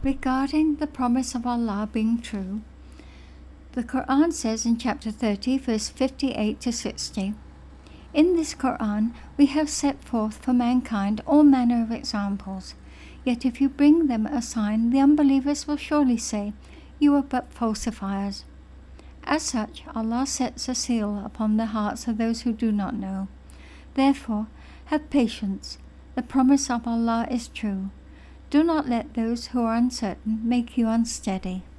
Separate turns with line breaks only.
Regarding the promise of Allah being true, the Quran says in chapter 30, verse 58 to 60, "In this Quran we have set forth for mankind all manner of examples. Yet if you bring them a sign, the unbelievers will surely say, 'You are but falsifiers.' As such, Allah sets a seal upon the hearts of those who do not know. Therefore, have patience. The promise of Allah is true. Do not let those who are uncertain make you unsteady."